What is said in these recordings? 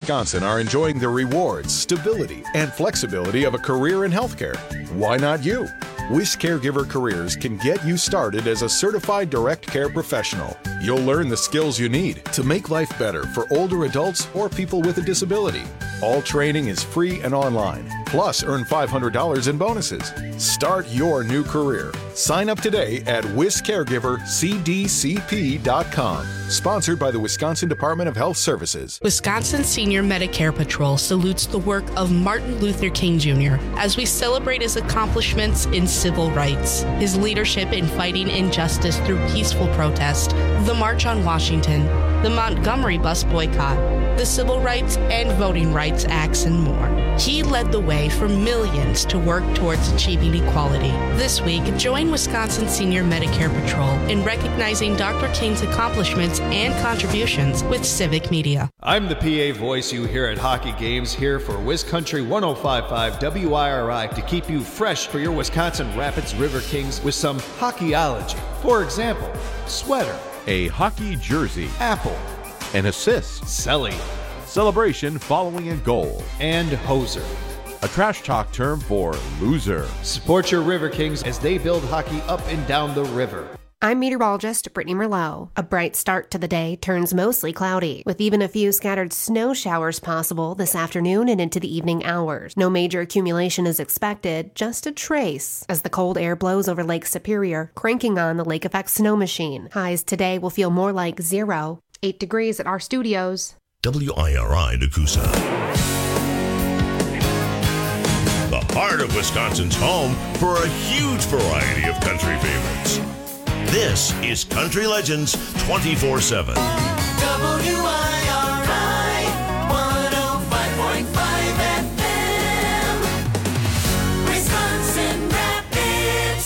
Wisconsin are enjoying the rewards, stability, and flexibility of a career in healthcare. Why not you? WIS Caregiver Careers can get you started as a certified direct care professional. You'll learn the skills you need to make life better for older adults or people with a disability. All training is free and online. Plus, earn $500 in bonuses. Start your new career. Sign up today at wiscaregivercdcp.com. Sponsored by the Wisconsin Department of Health Services. Wisconsin Senior Medicare Patrol salutes the work of Martin Luther King Jr. as we celebrate his accomplishments in civil rights, his leadership in fighting injustice through peaceful protest, the March on Washington, the Montgomery bus boycott, the Civil Rights and Voting Rights Acts, and more. He led the way for millions to work towards achieving equality. This week, join Wisconsin Senior Medicare Patrol in recognizing Dr. King's accomplishments and contributions with Civic Media. I'm the PA voice you hear at hockey games, here for WisCountry 105.5 WIRI to keep you fresh for your Wisconsin Rapids River Kings with some hockeyology. For example, sweater, a hockey jersey, apple, an assist, celly, celebration following a goal, and hoser, a trash talk term for loser. Support your River Kings as they build hockey up and down the river. I'm meteorologist Brittany Merlot. A bright start to the day turns mostly cloudy, with even a few scattered snow showers possible this afternoon and into the evening hours. No major accumulation is expected, just a trace, as the cold air blows over Lake Superior, cranking on the lake effect snow machine. Highs today will feel more like 0. 8 degrees at our studios. WIRI Nakusa. The heart of Wisconsin's home for a huge variety of country favorites. This is Country Legends 24/7. WIRI 105.5 FM, Wisconsin Rapids.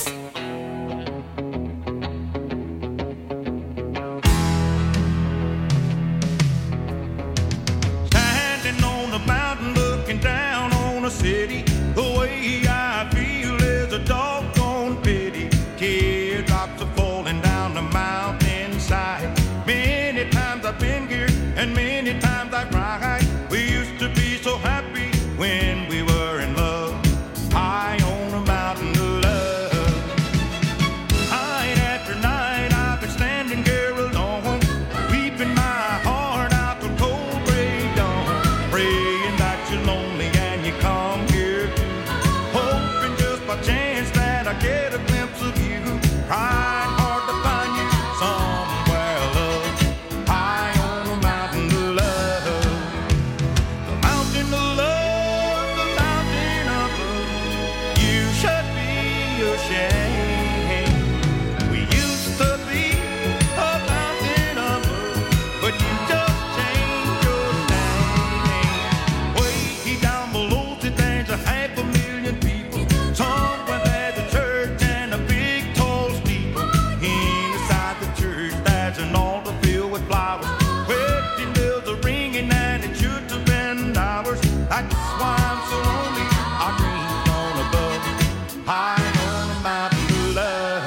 Standing on the mountain looking down on a city, the way I feel is a doggone pity. Teardrops are falling down the mountainside. Many times I've been here and many times I've cried. We used to be so happy when we were in love, high on a mountain of love. Night after night I've been standing here alone, weeping my heart out the cold gray dawn, praying that you're lonely and you come here, hoping just by chance that I get a glimpse of you. Tried hard to find you somewhere, love, high on a mountain of love. The mountain of love, the mountain of love. You should be ashamed. We used to be a mountain of love, but you just changed your name. Way down below today, there's 500,000 people. Somewhere there's a church and a big tall steeple. Inside the church there's an altar filled with flowers. Wedding bells are ringing and it should have been ours. That's why I'm so lonely. Our dreams gone above, high on a mountain of love.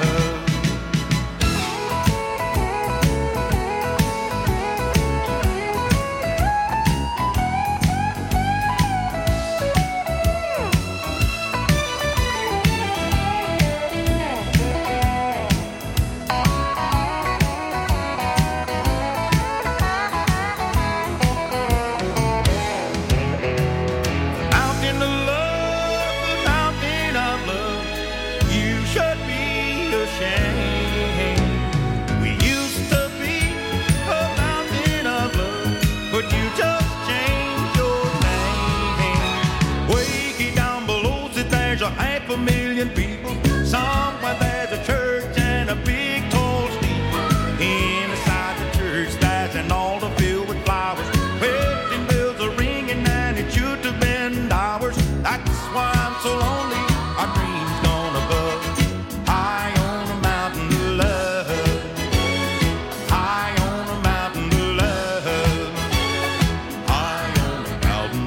Mountain of love, the mountain of love. You should be ashamed. We used to be a mountain of love, but you just changed your name. Way down below, see, there's a 500,000 people. Somewhere there's a church and a big tall steeple. Inside the church there's an altar filled with flowers. Wedding bells are ringing and it should have been ours. That's why I'm so lonely. Our dreams gone above, high on a mountain of love, high on a mountain of love, high on a mountain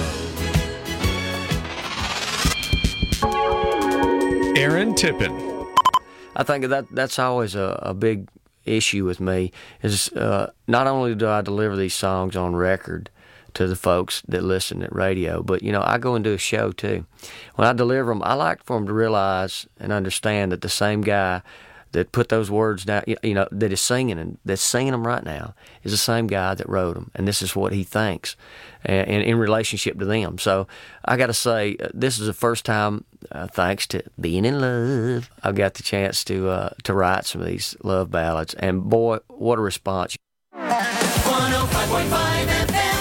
of love. Aaron Tippin. I think that's always a big issue with me is not only do I deliver these songs on record, to the folks that listen at radio. But, you know, I go and do a show too. When I deliver them, I like for them to realize and understand that the same guy that put those words down, you know, that is singing and that's singing them right now is the same guy that wrote them, and this is what he thinks, and in relationship to them. So I got to say, this is the first time, thanks to being in love, I've got the chance to write some of these love ballads, and boy, what a response! 105.5 FM.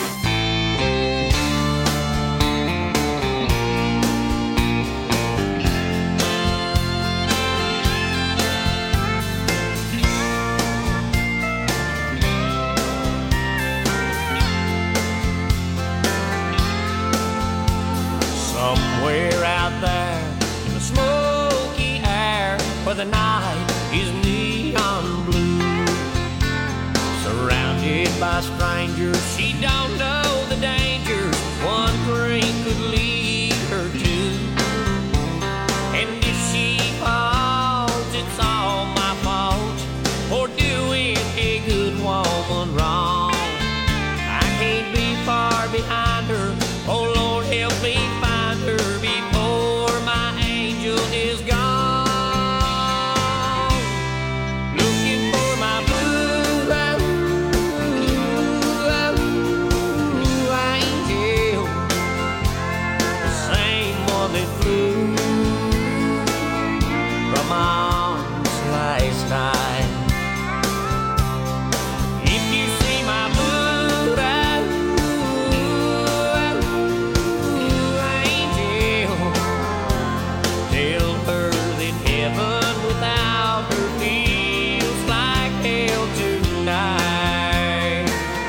Somewhere out there in the smoky air, where the night is neon blue, surrounded by strangers, she don't know the dangers one drink could lead her to. And if she falls, it's all my fault for doing a good woman wrong. I can't be far behind her, oh Lord help me find her before my angel is gone. Looking for my blue angel, the same one that flew from my arms last night. If you see my blue angel, tell her that heaven without her feels like hell tonight.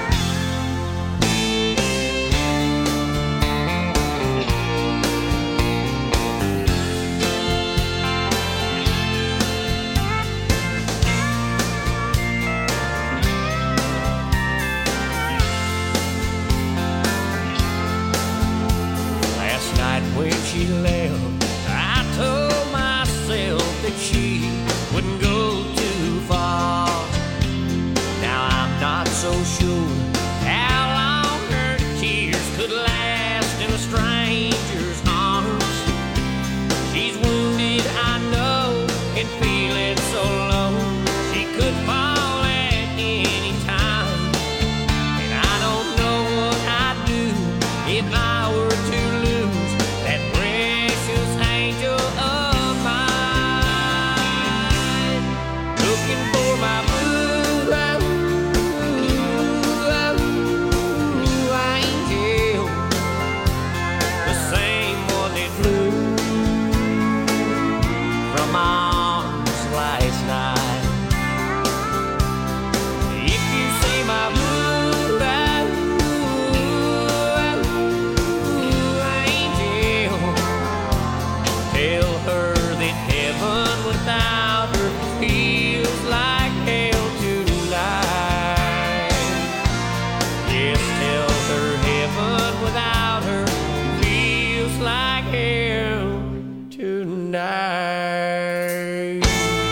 Last night when she left, I told myself that she wouldn't go too far. Now I'm not so sure how long her tears could last in a stranger's arms. She's wounded, I know, and feeling so low. She could fall at any time, and I don't know what I'd do if I were to lose that precious angel of mine. Looking for my blue angel, the same one that flew from my arms last night. If you see my blue angel, tell her that heaven without her feels like hell tonight. Yes, tell her heaven without her feels like hell tonight.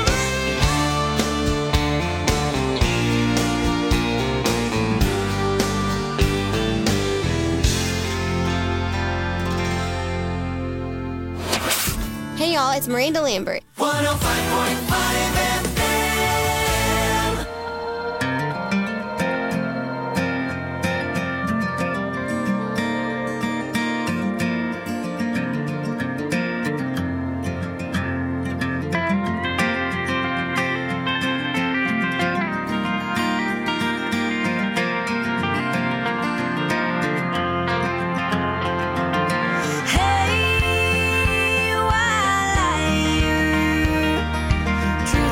Hey y'all, it's Miranda Lambert. 105.5 FM. Hey, while I hear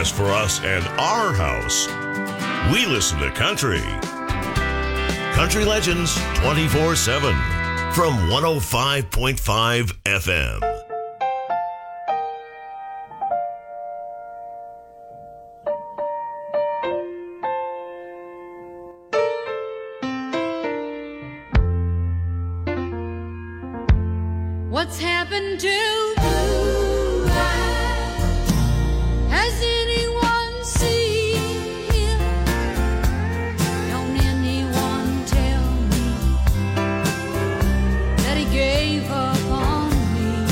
as for us and our house, we listen to country. Country Legends 24/7 from 105.5 FM. What's happened to Blue Eyes? Has anyone seen him? Don't anyone tell me that he gave up on me?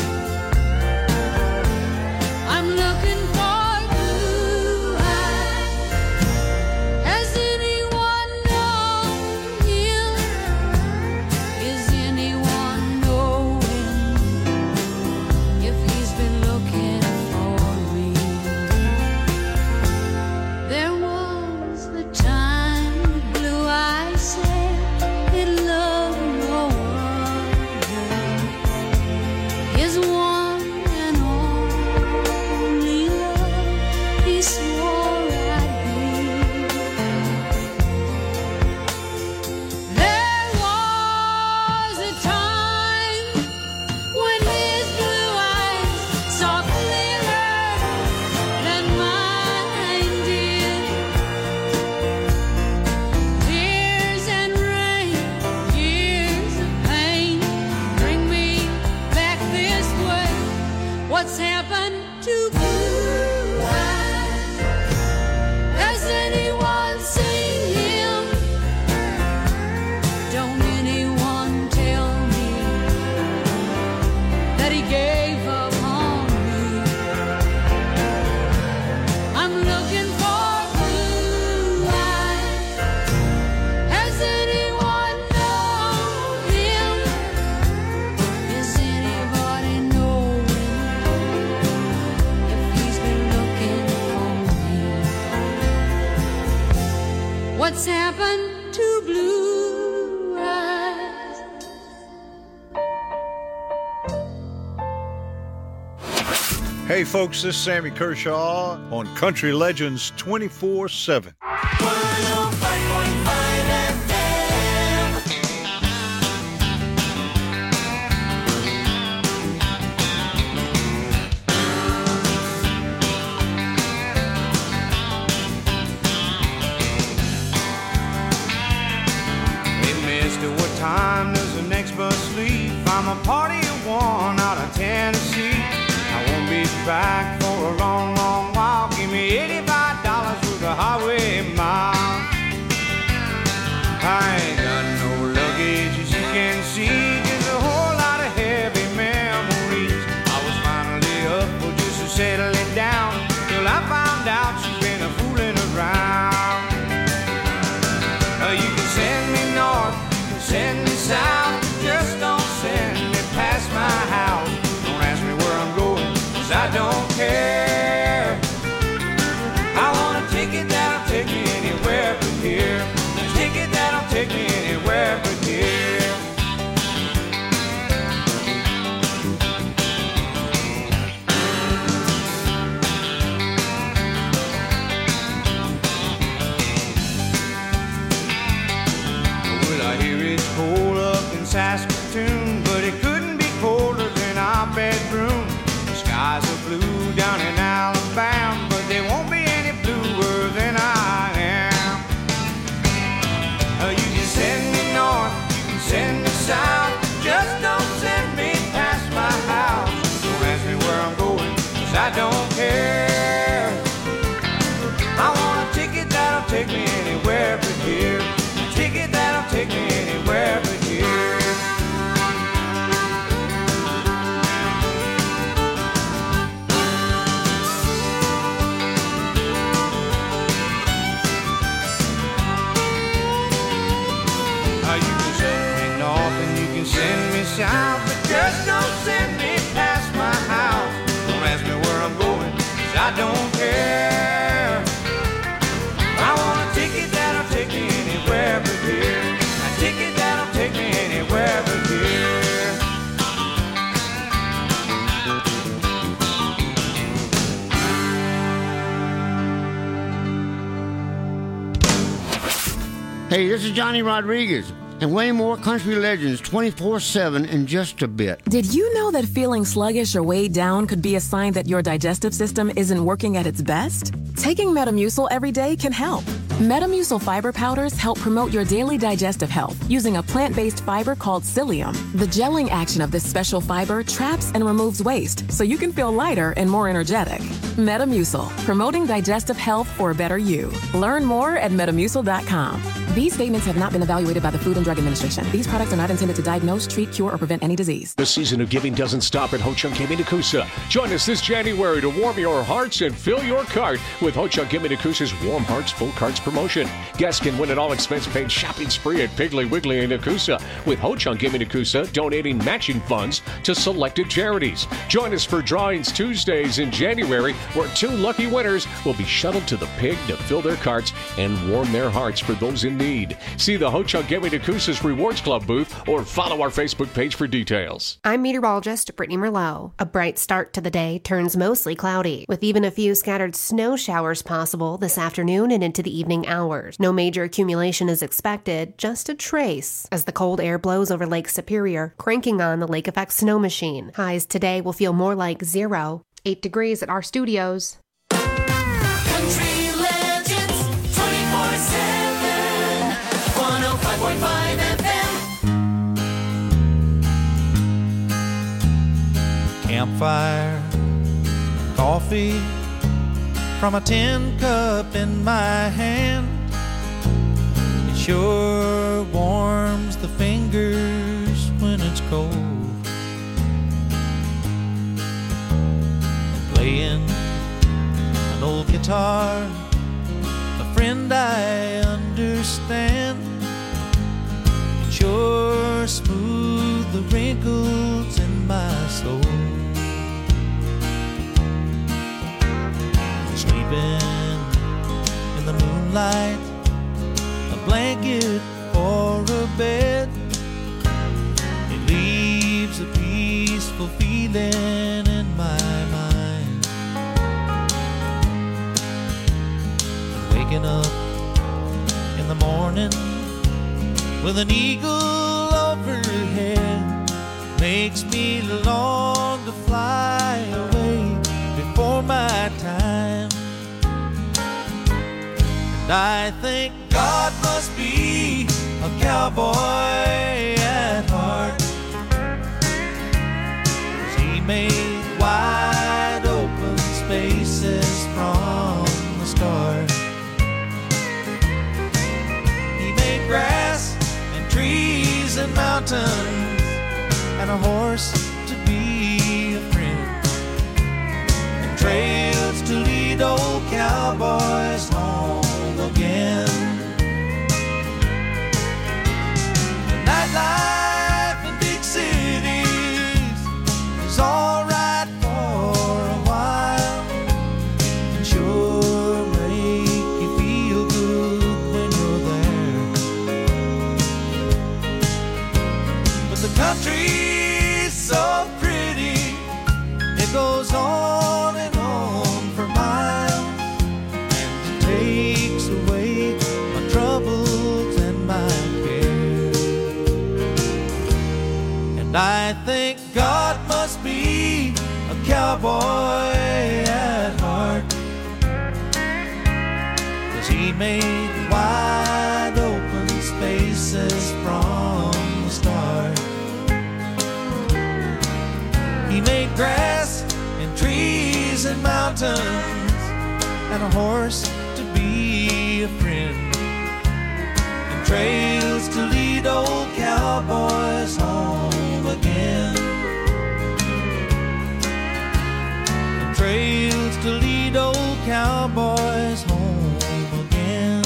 I'm looking for Blue Eyes. Has anyone known him? Is anyone knowing if he's been looking for me? There was the time that Blue Eyes said he'd love no other. His one and only love, he swore I'd be. There was a time when his blue eyes saw clearer than mine did. Tears and rain, years of pain, bring me back this way. What's happened to Blue Eyes? Has anyone seen him? Don't anyone tell me that he gave up on me? I'm looking for Blue Eyes. Has anyone known him? Is anybody knowing if he's been looking for me? What's happened to Blue Eyes? Hey folks, this is Sammy Kershaw on Country Legends 24/7. 105.5 FM. Hey, mister, what time does the next bus leave? I'm a party of one out of Tennessee. I won't be back for a long, long while. Give me $85 for the highway mile. I ain't got no luggage, as you can see. Just a whole lot of heavy memories. I was finally up for just to settle it down, till I found out she's been a fooling around. You can send me north, you can send me south, just don't send me past my house. Don't ask me where I'm going, 'cause I don't care. I want a ticket that'll take me anywhere but here. A ticket that'll take me anywhere but here. Well, I hear it's cold up in Saskatoon, but it couldn't be colder than our bedroom. The skies are blue down in Hey, this is Johnny Rodriguez, and way more Country Legends 24/7 in just a bit. Did you know that feeling sluggish or weighed down could be a sign that your digestive system isn't working at its best? Taking Metamucil every day can help. Metamucil fiber powders help promote your daily digestive health using a plant-based fiber called psyllium. The gelling action of this special fiber traps and removes waste so you can feel lighter and more energetic. Metamucil, promoting digestive health for a better you. Learn more at metamucil.com. These statements have not been evaluated by the Food and Drug Administration. These products are not intended to diagnose, treat, cure, or prevent any disease. The season of giving doesn't stop at Ho Chunk Gimme Nakusa. Join us this January to warm your hearts and fill your cart with Ho Chunk Gimme Nakusa's Warm Hearts Full Carts promotion. Guests can win an all-expense-paid shopping spree at Piggly Wiggly in Nakusa, with Ho Chunk Gimme Nakusa donating matching funds to selected charities. Join us for Drawings Tuesdays in January, where 2 lucky winners will be shuttled to the pig to fill their carts and warm their hearts for those in need. See the Ho Chunk Gimme Nakusa's Rewards Club booth or follow our Facebook page for details. I'm meteorologist Brittany Merlot. A bright start to the day turns mostly cloudy, with even a few scattered snow showers possible this afternoon and into the evening hours. No major accumulation is expected, just a trace, as the cold air blows over Lake Superior, cranking on the lake effect snow machine. Highs today will feel more like 0. 8 degrees at our studios. Country Legends 24/7, 105.5 FM. Campfire, coffee from a tin cup in my hand. It sure warms the fingers when it's cold. Playing an old guitar, a friend I understand. It sure smooth the wrinkles in my soul. Sleeping in the moonlight, a blanket or a bed. It leaves a peaceful feeling in my mind. And waking up in the morning with an eagle overhead makes me long to fly away before my time. And I think God must be a cowboy at heart, 'cause he made wide open spaces from the start. He made grass and trees and mountains and a horse to be a friend, and trails to lead old cowboys home again. The nightlife in big cities is all right for a while, and sure make you feel good when you're there. But the country's so pretty, it goes on and on for miles, and it takes away my troubles and my care. And I think God must be a cowboy at heart, 'cause he made wide open spaces from the start. He made grass and trees and mountains and a horse to be a friend, and trails to lead old cowboys home again. And trails to lead old cowboys home again.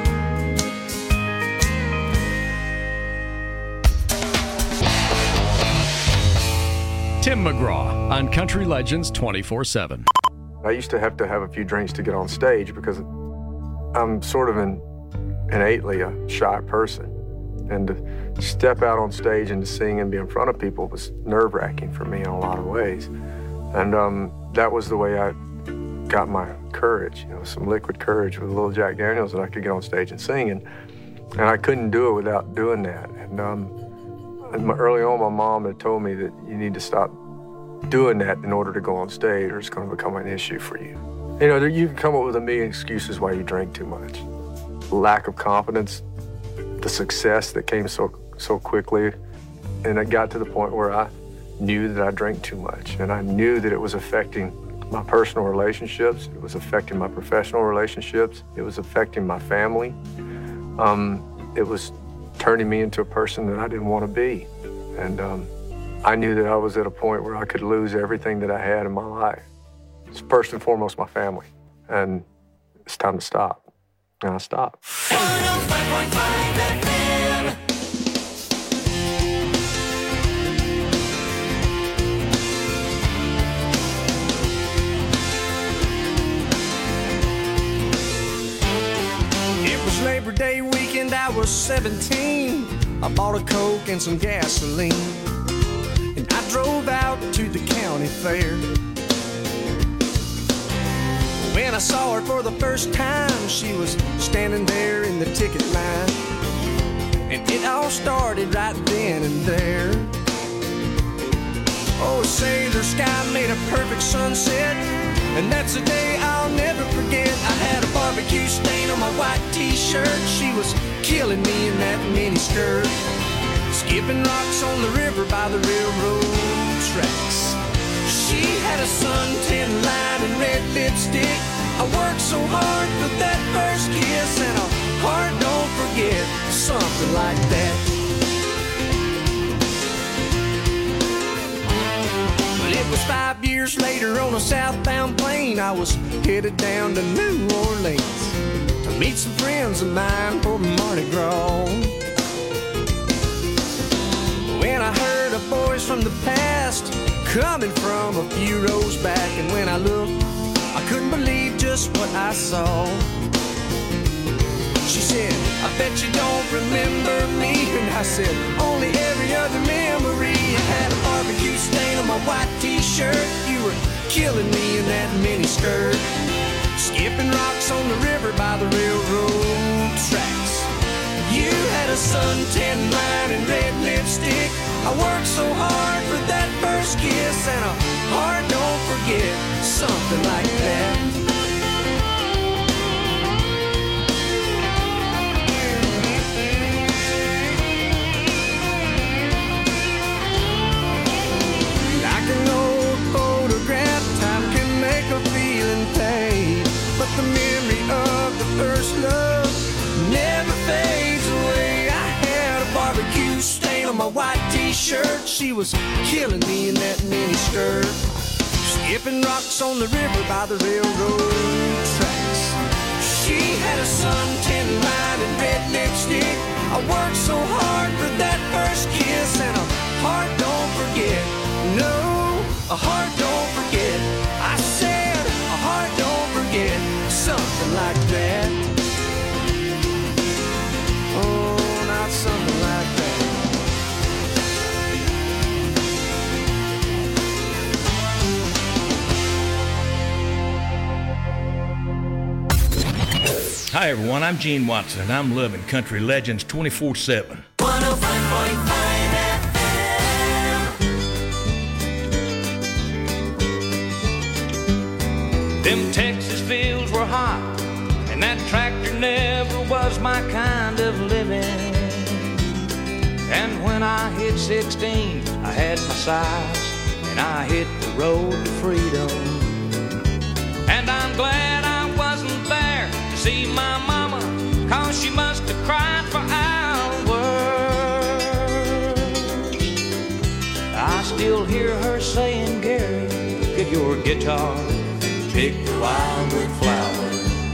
Tim McGraw on Country Legends 24/7. I used to have a few drinks to get on stage because I'm sort of innately a shy person. And to step out on stage and to sing and be in front of people was nerve-wracking for me in a lot of ways. And that was the way I got my courage, some liquid courage with a little Jack Daniels, that I could get on stage and sing. And And I couldn't do it without doing that. And early on, my mom had told me that you need to stop doing that in order to go on stage, or it's going to become an issue for you. You know, you can come up with a million excuses why you drink too much. Lack of confidence, the success that came so quickly, and it got to the point where I knew that I drank too much, and I knew that it was affecting my personal relationships, it was affecting my professional relationships, it was affecting my family. It was turning me into a person that I didn't want to be. And I knew that I was at a point where I could lose everything that I had in my life. It's first and foremost my family, and it's time to stop. And I stopped. 105.5 FM. It was Labor Day weekend, I was 17. I bought a Coke and some gasoline, and I drove out to the county fair. When I saw her for the first time, she was standing there in the ticket line, and it all started right then and there. Oh, say the sky made a perfect sunset, and that's a day I'll never forget. I had a barbecue stain on my white t-shirt. She was killing me in that mini skirt, skipping rocks on the river by the railroad tracks. She had a suntan line and red lipstick. I worked so hard for that first kiss, and a heart don't forget, something like that. But it was 5 years later on a southbound plane. I was headed down to New Orleans to meet some friends of mine for Mardi Gras. When I heard a voice from the past coming from a few rows back, and when I looked, I couldn't believe just what I saw. She said, I bet you don't remember me. And I said, only every other memory. I had a barbecue stain on my white t-shirt. You were killing me in that mini skirt, skipping rocks on the river by the railroad tracks. You had a suntan line and red lipstick. I worked so hard for that first kiss, and a heart don't forget, something like that. Like an old photograph, time can make a feeling fade, but the memory of the first love never fades away. I had a barbecue stain on my white t-shirt. She was killing me in that mini skirt, skipping rocks on the river by the railroad tracks. She had a suntan line and red lipstick. I worked so hard for that first kiss, and a heart don't forget. No, a heart don't forget. I said a heart don't forget, something like that. Oh, not something like that. Hi, everyone. I'm Gene Watson, and I'm loving Country Legends 24/7. 105.5 FM. Them Texas fields were hot, and that tractor never was my kind of living. And when I hit 16, I had my size, and I hit the road to freedom. And I'm glad I wasn't there to see my mama, 'cause she must have cried for hours. I still hear her saying, Gary, get your guitar, pick the wildwood flower.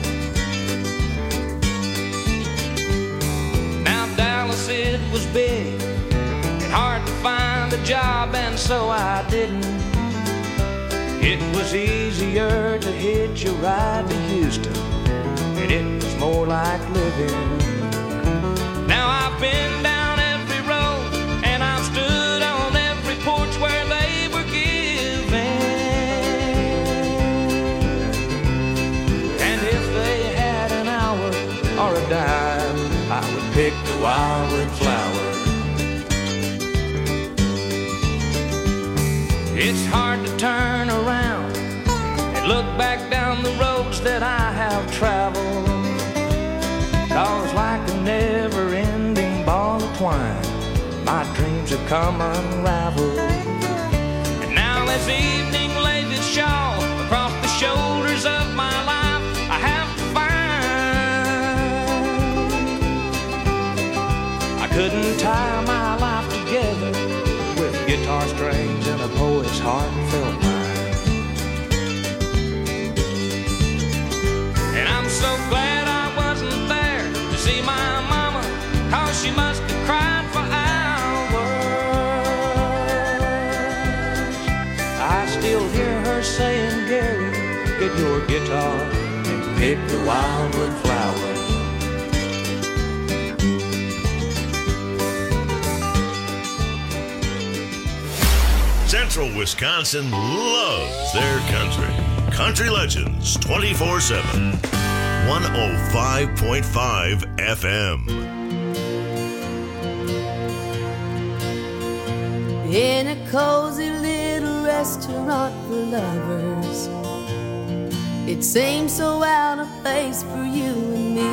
Now Dallas, it was big and hard to find a job, and so I didn't. It was easier to hitch a ride to Houston, and it was more like living. Now I've been down every road, and I've stood on every porch where they were giving. And if they had an hour or a dime, I would pick the wildwood flower. It's hard to turn around and look back down the roads that I have traveled. 'Cause like a never-ending ball of twine, my dreams have come unraveled. And now as evening lays its shawl across the shoulders of my life, I have to find I couldn't tie my life together with guitar strings and a poet's heartfelt mind. And I'm so glad I wasn't there to see my mama, 'cause she must have cried for hours. I still hear her saying, Gary, get your guitar and pick the wildwood flower. Central Wisconsin loves their country. Country Legends 24/7. 105.5 FM. In a cozy little restaurant for lovers, it seems so out of place for you and me.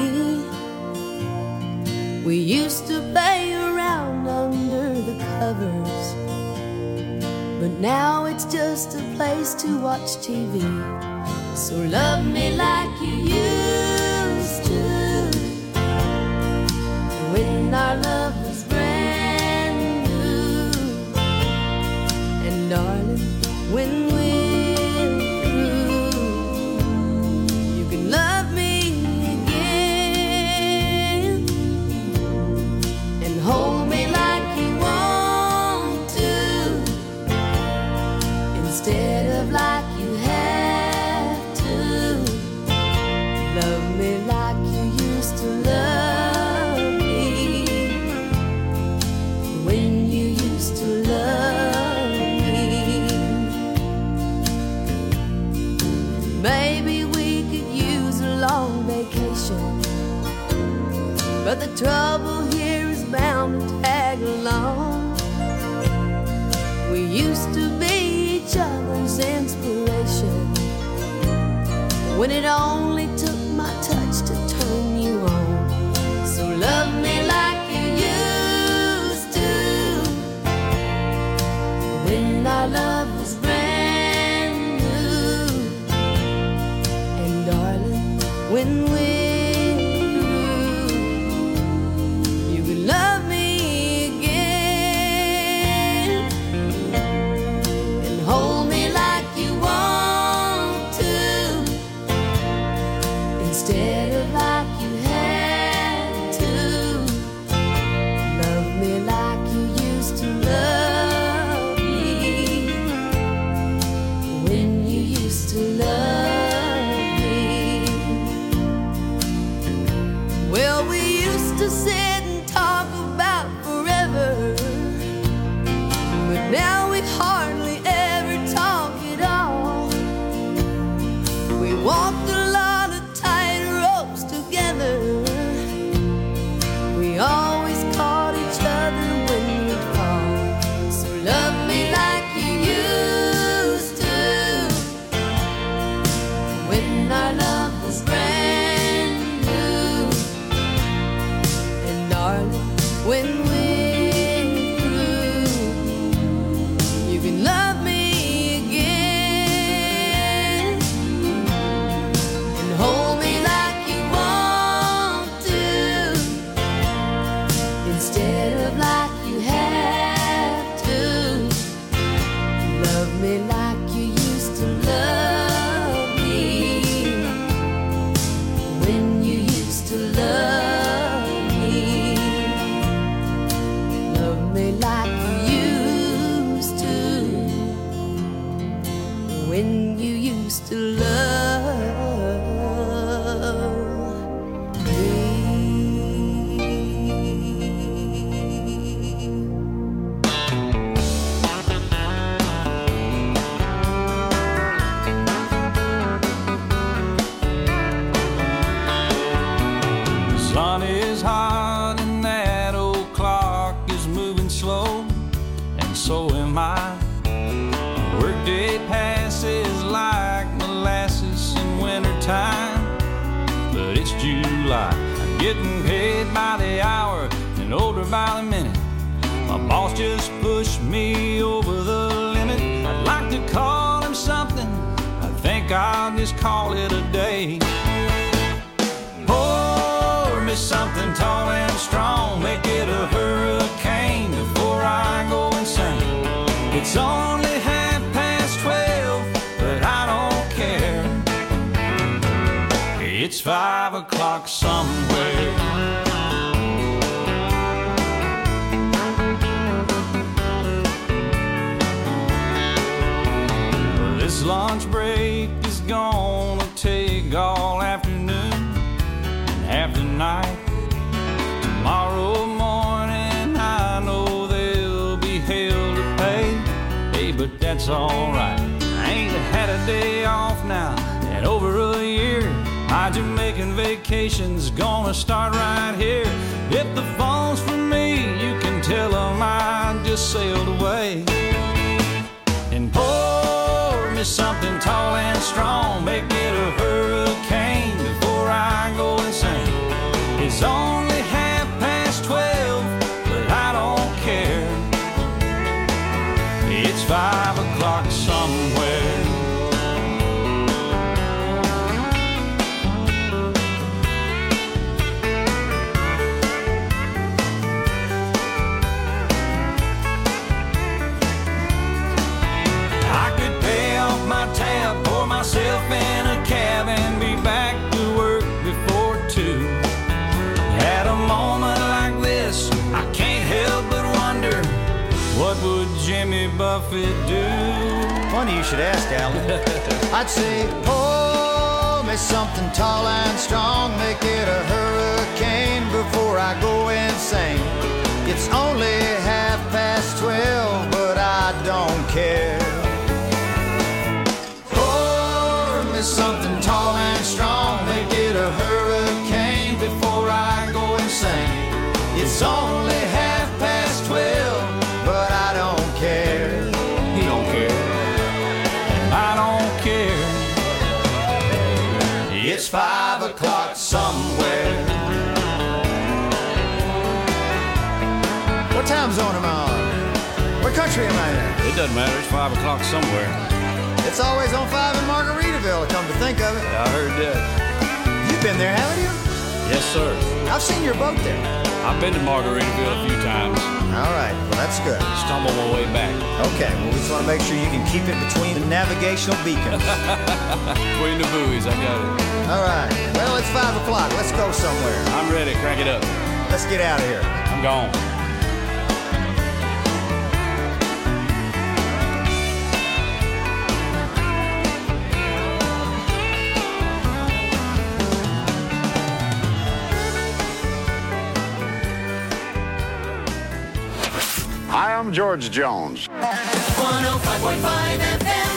We used to play around under the covers, but now it's just a place to watch TV. So love me like you used to, when our love was brand new. And darling, when we're through, you can love me again and hold me like you want to, instead of like you have to. Love me like you used to love me, when you used to love me. Maybe we could use a long vacation, but the trouble here is bound to tag along. We used to be each other's inspiration, when it only took my touch to turn you on. So love me like you used to, when our love was brand new. And darling, when we're through, you can love me again and hold me like you want to, instead of like you had to. Love me like you used to love me, when you used to love me. Well, we used to sit and talk about forever, but now we hardly ever talk at all. We walked a lot of tight ropes together. We always caught each other when we fall. So love me like you used to, when our love was brand new. And darling, when we're through, you can love me again and hold me like you want to, instead of like you have to. Love me like you used to love me, when you used to love me. Love me like you used to, when you used to love me. The sun is hot and July. I'm getting paid by the hour and older by the minute. My boss just pushed me over the limit. I'd like to call him something, I think I'll just call it a day. Pour me something tall and strong, make it a hurricane before I go insane. It's only 12:30, but I don't care. It's 5 o'clock somewhere. This lunch break is gonna take all afternoon and half the night. Tomorrow morning I know there'll be hell to pay. Hey, but that's alright. I ain't had a day off now in over a year. My Jamaican vacation's gonna start right here. If the phone's for me, you can tell them I just sailed away. And pour me something tall and strong, make it a hurricane before I go insane. It's only 12:30, but I don't care. It's 5 o'clock somewhere. I could pay off my tab, pour myself in a cab, and be back to work before 2. At a moment like this, I can't help but wonder, what would Jimmy Buffett do? Funny you should ask, Alan. I'd say, pour me something tall and strong, make it a hurricane before I go insane. It's only 12:30, but I don't care. Pour me something tall and strong, make it a hurricane before I go insane. It's only 12:30, but I don't care. He don't care. I don't care. It's 5 o'clock somewhere. What time zone am I on? What country am I in? It doesn't matter. It's 5 o'clock somewhere. It's always on 5 in Margaritaville, come to think of it. I heard that. You've been there, haven't you? Yes, sir. I've seen your boat there. I've been to Margaritaville a few times. All right, well, that's good. Stumbled my way back. Okay, well, we just want to make sure you can keep it between the navigational beacons. Between the buoys, I got it. All right, well, it's 5 o'clock. Let's go somewhere. I'm ready. Crank it up. Let's get out of here. I'm gone. Hi, I'm George Jones. 105.5 FM.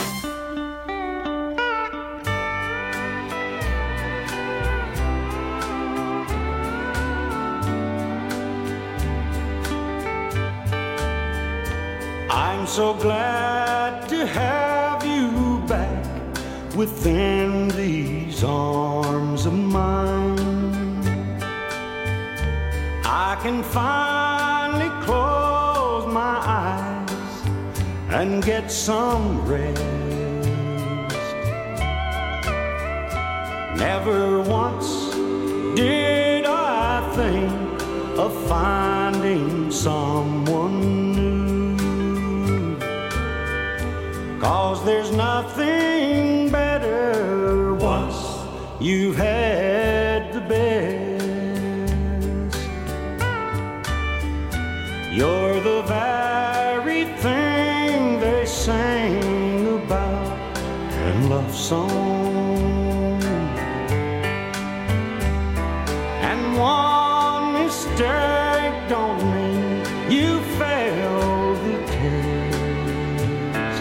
I'm so glad to have you back within these arms of mine. I can finally close my eyes and get some rest. Never once did I think of finding someone new, 'cause there's nothing better once you've had the best. You're the very thing they sang about in love songs, and one mistake don't mean you failed the test.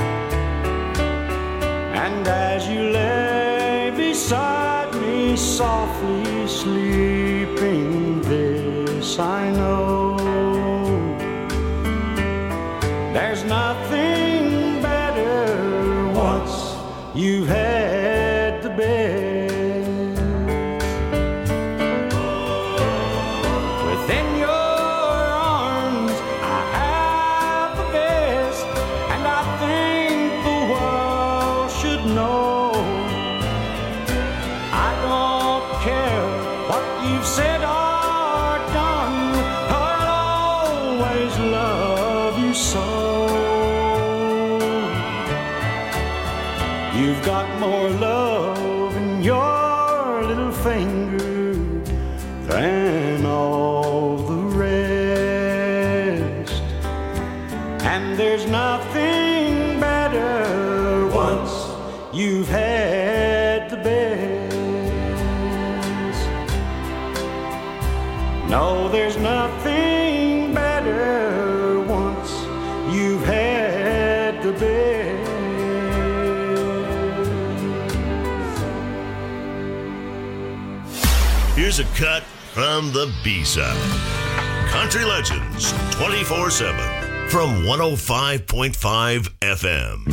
And as you lay beside me softly sleeping, this I know, there's nothing better once you've had the best. more love in your little finger than all the rest. And there's nothing better once you've had the best. No, there's nothing better once you've had the best. Here's a cut from the B-side. Country Legends 24/7 from 105.5 FM.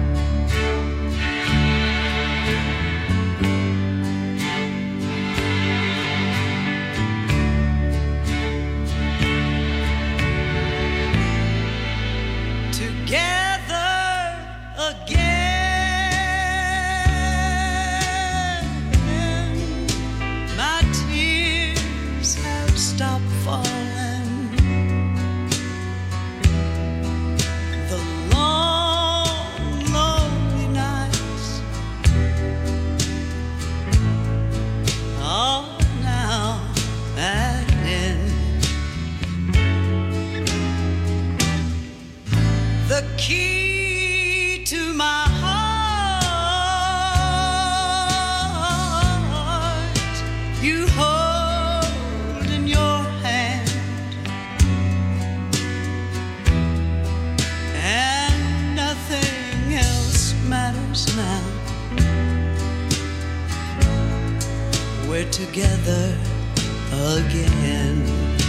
Together again.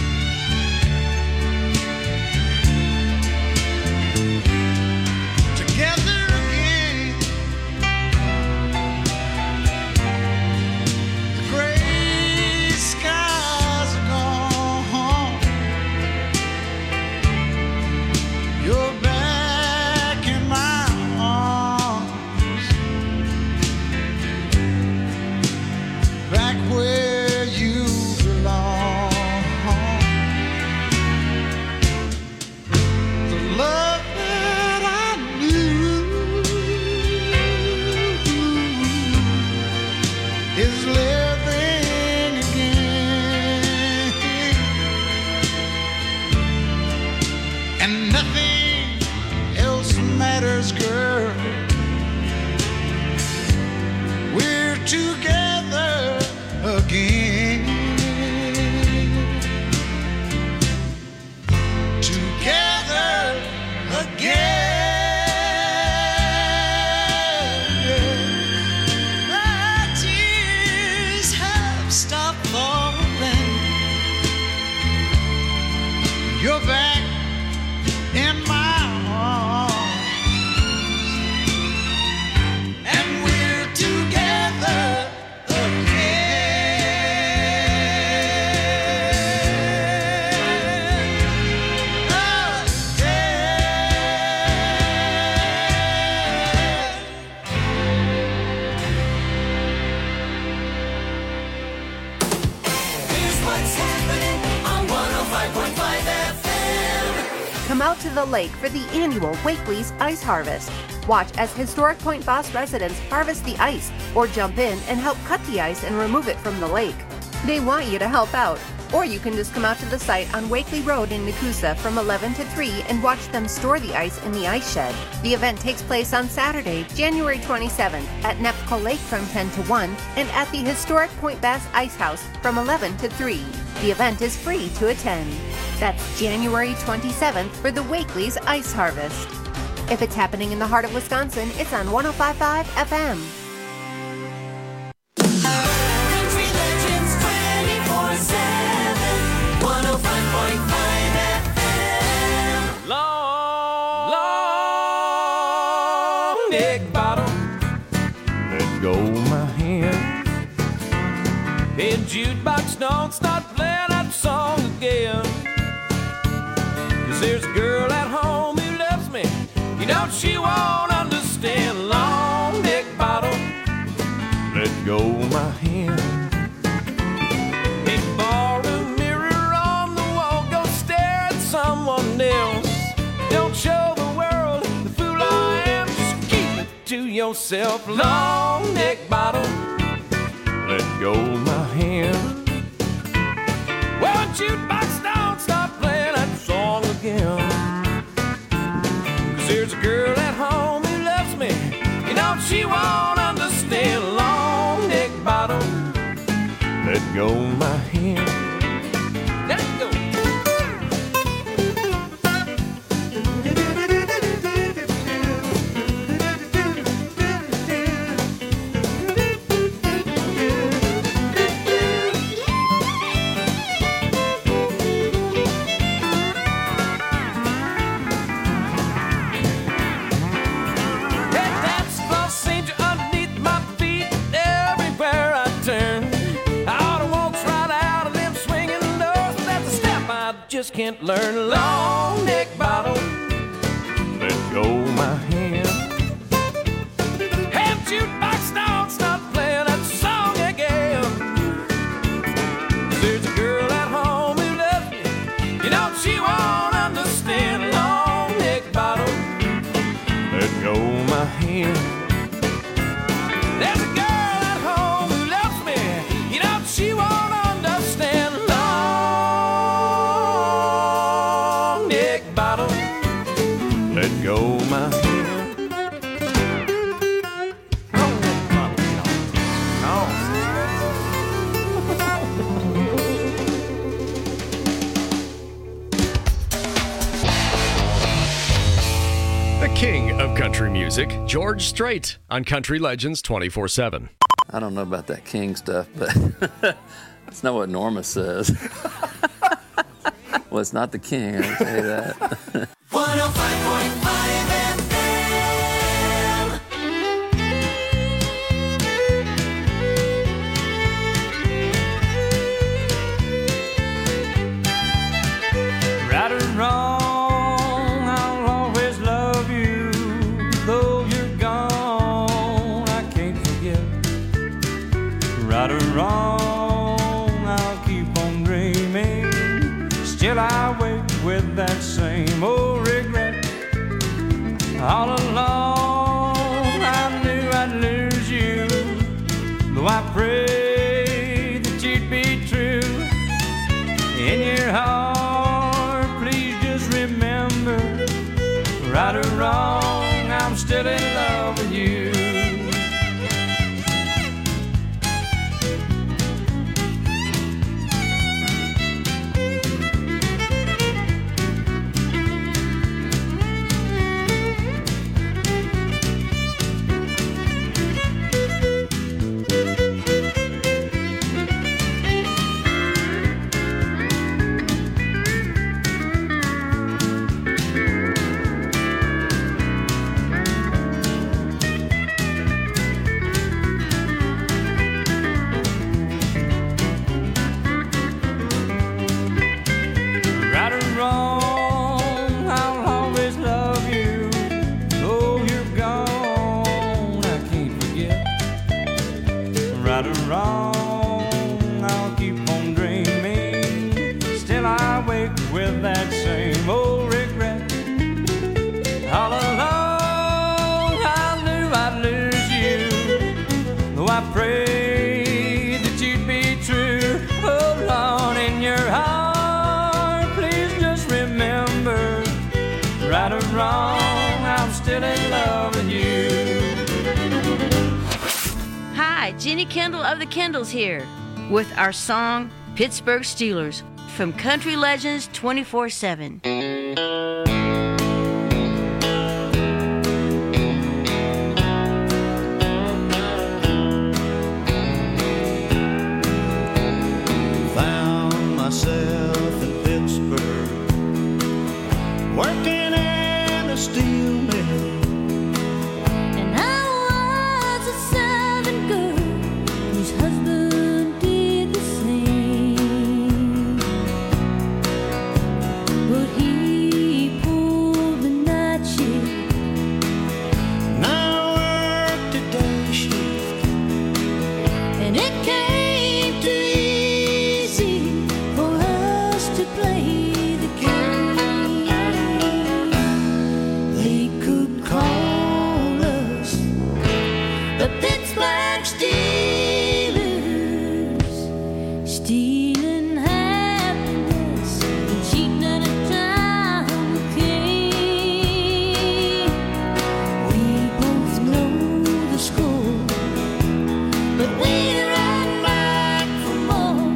Together again. The gray skies are gone. You're back in my arms. Back where you belong. The love that I knew is living again, and nothing else matters, girl. We're together again. Together again. My tears have stopped falling. You're back in my arms, and we're together Come out to the lake for the annual Wakely's Ice Harvest. Watch as Historic Point Boss residents harvest the ice or jump in and help cut the ice and remove it from the lake. They want you to help out, or you can just come out to the site on Wakely Road in Nakusa from 11 to 3 and watch them store the ice in the ice shed. The event takes place on Saturday, January 27th at Nepco Lake from 10 to 1 and at the Historic Point Bass Ice House from 11 to 3. The event is free to attend. That's January 27th for the Wakely's Ice Harvest. If it's happening in the heart of Wisconsin, it's on 105.5 FM. Country Legends 24/7, 105.5 FM. Long neck bottom, let go my hand. Hey, jukebox, don't start playing that song again. 'Cause there's a girl at home who loves me. You know she won't understand. Long neck bottom, let go my hand. Hey, bar a mirror on the wall, go stare at someone else. Don't show the world the fool I am, just keep it to yourself. yourself, long neck bottle. Let go of my hand. Well, jukebox, don't stop playing that song again. 'Cause there's a girl at home who loves me. You know she won't understand. Long neck bottle. Let go of my hand. Let it go. Just can't learn. Long neck bottle. Let go of my hand. Hey, jukebox, don't stop playing that song again. There's a girl at home who loves me. You know she won't understand. Long neck bottle. Let go of my hand. There's a girl at home who loves me. You know she won't understand. Let go my hand. The king of country music, George Strait, on Country Legends 24/7. I don't know about that king stuff, but that's not what Norma says. Well, it's not the king, I'll tell you that. 105.5 FM. Right or wrong, I'll always love you. Though you're gone, I can't forget. Right or wrong, I'll keep on dreaming. Still I wake with that same old regret. All along I knew I'd lose you, though I prayed that you'd be true. In your heart, please just remember, right or wrong, I'm still in love with you. Right or wrong, I'll keep on dreaming. Still I wake with that same old regret. All along I knew I'd lose you, though I prayed that you'd be true. Hold on in your heart, please just remember, right or wrong, I'm still in love with you. Hi, Jenny Kendall of the Kendalls here with our song Pittsburgh Steelers from Country Legends 24/7. Found myself in Pittsburgh, working in a steel mill. And I was a servant girl whose husband did the same. But he Pittsburgh Steelers, stealing happiness and cheating at a time king. We both know the score, but we run back for more.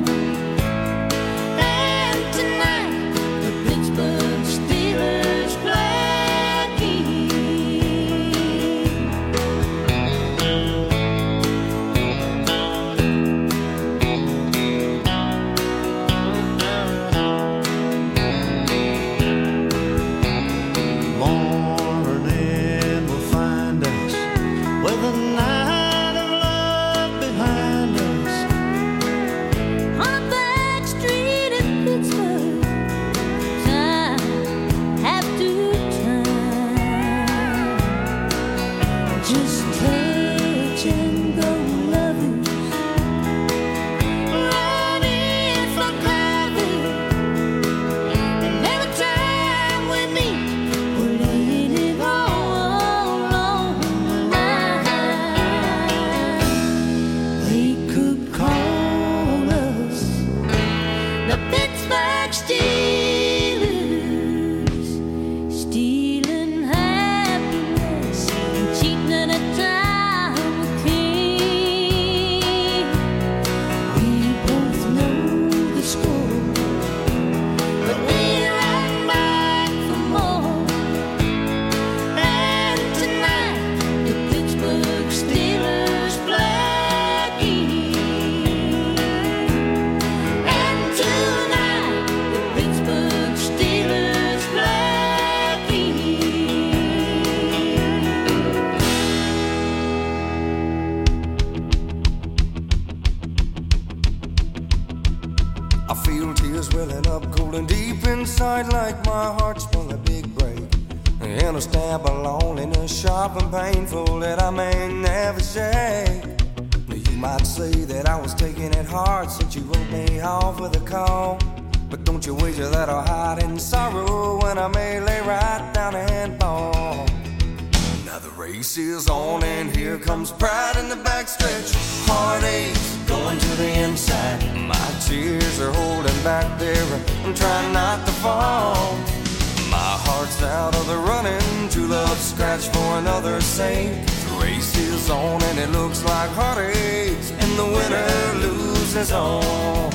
And tonight, the Pittsburgh Steelers play again. Morning will find us with a night of love behind us. On a back street in Pittsburgh, time after time, just touch and go lovers, running for cover. And every time we meet, we're laying it all on the line. They could call us the Pittsburgh Steelers, stealing happiness and cheating at a time king. We both know the score, but we run back for more. And tonight, the Pittsburgh Steelers play again. And tonight, the Pittsburgh Steelers play I feel tears welling up cold and deep inside, like my heart sprung a big break. And a stab of loneliness, sharp and painful, that I may never shake. You might say that I was taking it hard since you wrote me off with a call. But don't you wager that I'll hide in sorrow when I may lay right down and fall. Now the race is on and here comes pride in the backstretch. Heartaches going to the inside. My tears are holding back there. I'm trying not to fall. My heart's out of the running. True love scratch for another's sake. The race is on and it looks like heartaches, and the winner loses all.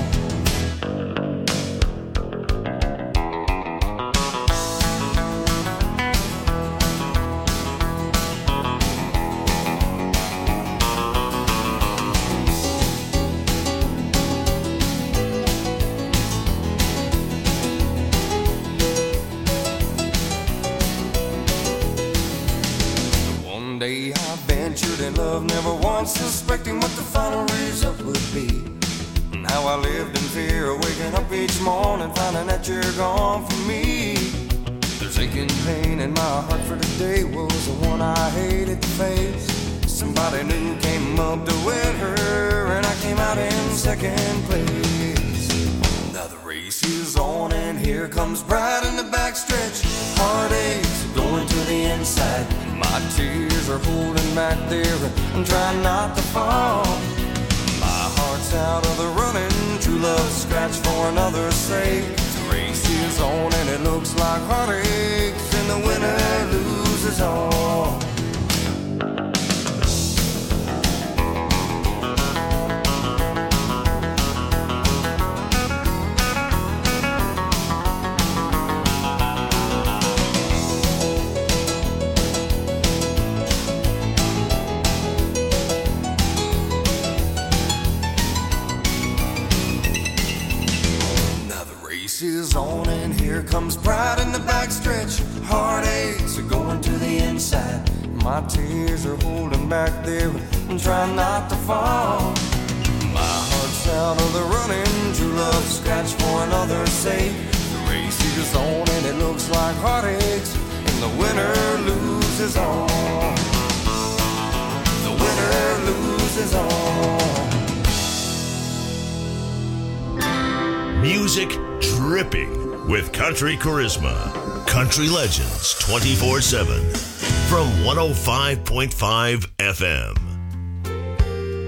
One day I ventured in love, never once suspecting what the final result would be. Now I lived in fear, waking up each morning, finding that you're gone from me. There's aching pain in my heart for today was the one I hated to face. Somebody new came up to win her, and I came out in second place. Now the race is on and here comes pride in the backstretch. Heartaches going to the inside. My tears are holding back there. I'm trying not to fall. My heart's out of the running. True love scratch for another's sake. The race is on and it looks like heartaches, and the winner loses all. Is on and here comes pride in the backstretch. Heartaches are going to the inside. My tears are holding back there. I'm trying not to fall. My heart's out of the running. True love scratch for another's sake. The race is on and it looks like heartaches, and the winner loses all. The winner loses all. Music dripping with country charisma. Country Legends 24/7 from 105.5 FM.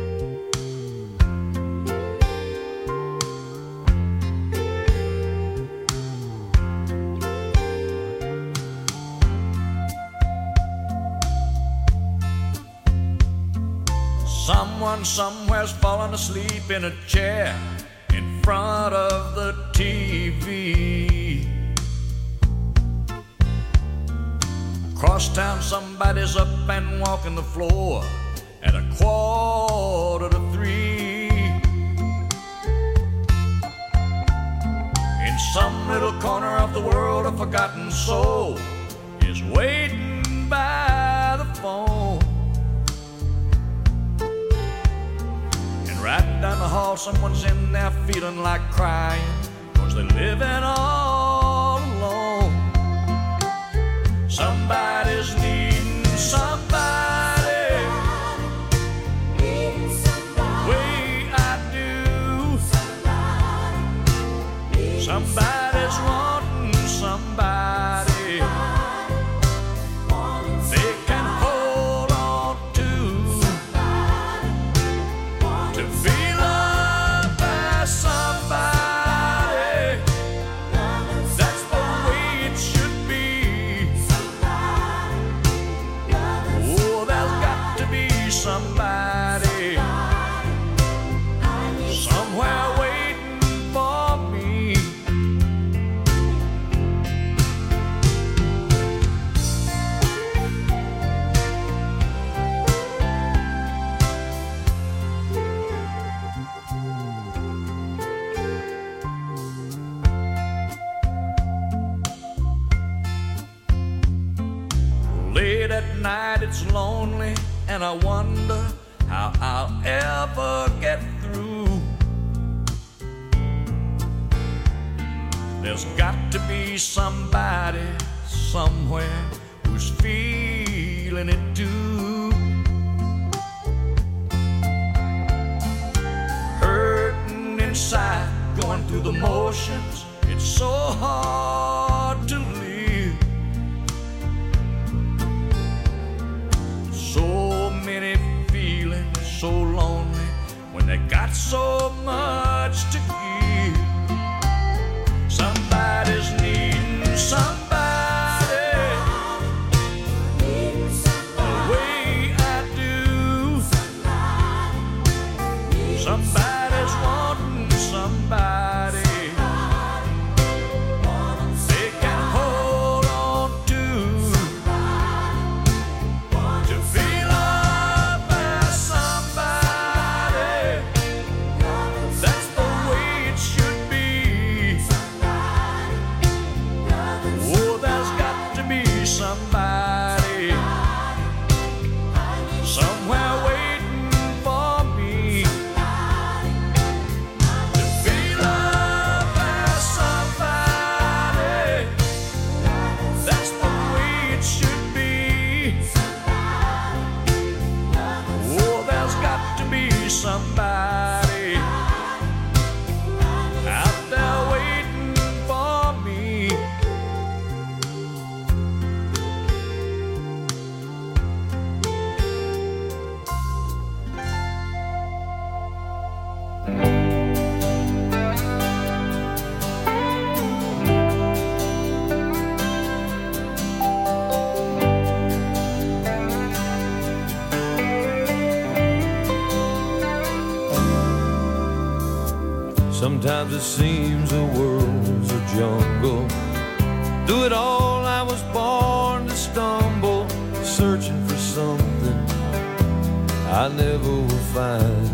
someone somewhere's fallen asleep in a chair in front of the TV. Across town, somebody's up and walking the floor at 2:45. In some little corner of the world, a forgotten soul is waiting by the phone. And right down the hall, someone's in there feeling like crying, 'cause they're living all alone. Somebody's needing somebody, way I do. Somebody's wanting somebody they can hold on to be loved by somebody. That's the way it should be. Oh, there's got to be somebody somewhere waiting for me. Late at night it's lonely, and I wonder how I'll ever get through. There's got to be somebody somewhere who's feeling it too. Hurting inside, going through the motions, it's so hard to live. So many feeling so lonely when they got so much to give. Somebody's needing somebody, the way I do. Somebody's wanting somebody they can hold on to be loved by somebody. That's the way it should be. Oh, there's got to be somebody somewhere waiting for me to be loved by somebody. That's the way it should be. Oh, there's got to be somebody out there waiting for me. Sometimes it seems the world's a jungle. Through it all I was born to stumble, searching for something I never will find.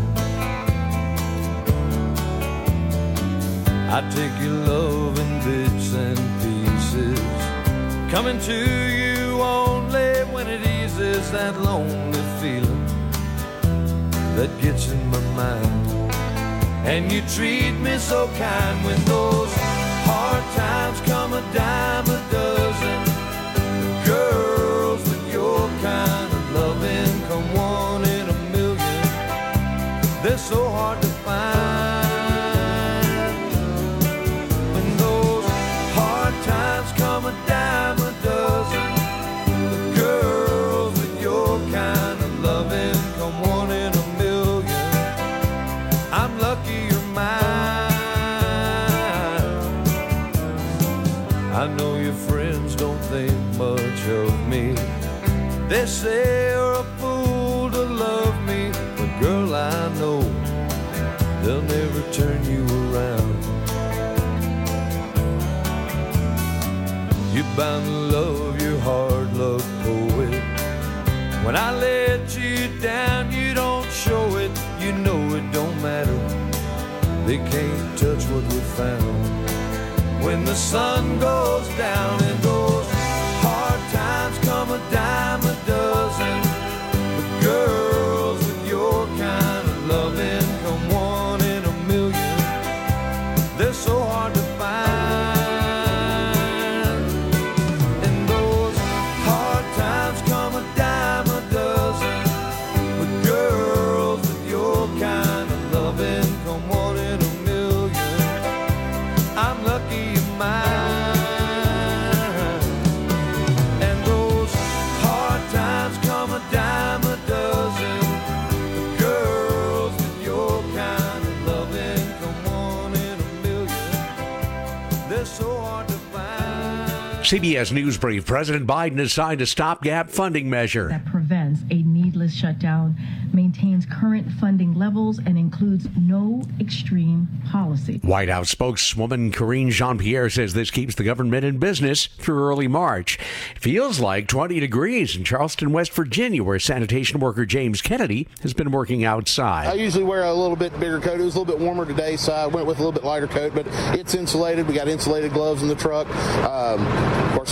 I take your love in bits and pieces, coming to you only when it eases that lonely feeling that gets in my mind. And you treat me so kind when those hard times come a dime a dozen. The girls with your kind of loving come one in a million. They're so hard to find. When those hard times come a dime a dozen. The girls with your kind of loving come one in a million. I'm lucky you're mine. I know your friends don't think much of me. They say you're a fool to love me, but girl, I I know they'll never turn you around. You're bound to love your hard luck poet. When I let you down, you don't show it. You know it don't matter. They can't touch what we found. When the sun goes down and those hard times come a dime a dozen, but girls with your kind of loving come one in a million. They're so hard to find. And those hard times come a dime a dozen, but girls with your kind of loving come one in a million. I'm lucky you're mine. And those hard times come a dime a dozen, but girls with your kind of loving come one in a million. They're so hard to find. CBS News Brief. President Biden has signed a stopgap funding measure that prevents a needless shutdown, maintains current funding levels, and includes no extreme policy. White House spokeswoman Karine Jean-Pierre says this keeps the government in business through early March. It feels like 20 degrees in Charleston, West Virginia, where sanitation worker James Kennedy has been working outside. I usually wear a little bit bigger coat. It was a little bit warmer today, so I went with a little bit lighter coat, but it's insulated. We got insulated gloves in the truck. Of course,